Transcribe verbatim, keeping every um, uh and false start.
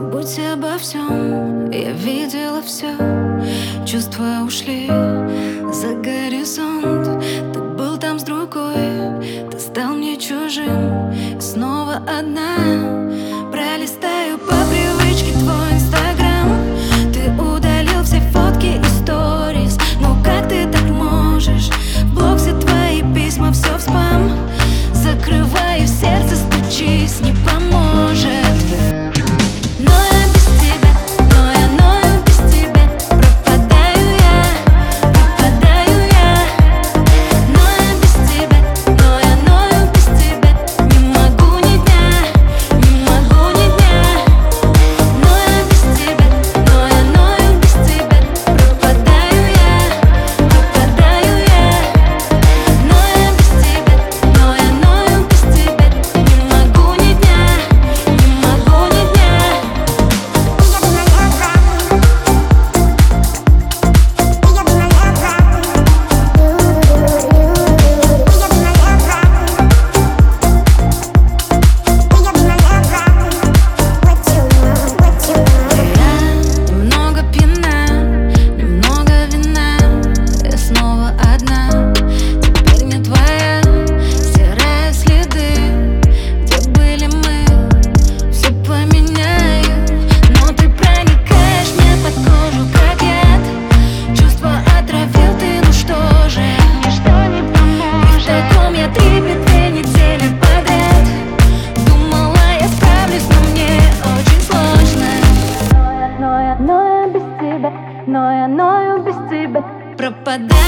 Забудьте обо всем, я видела все. Чувства ушли за горизонт. Ты был там с другой, ты стал мне чужим. И снова одна пролистаю по привычке твой инстаграм. Ты удалил все фотки и сторис. Ну как ты так можешь? В блог все твои письма, все в спам. Закрываю сердце, стучись, не поможет. Но я ною без тебя, Пропадаю.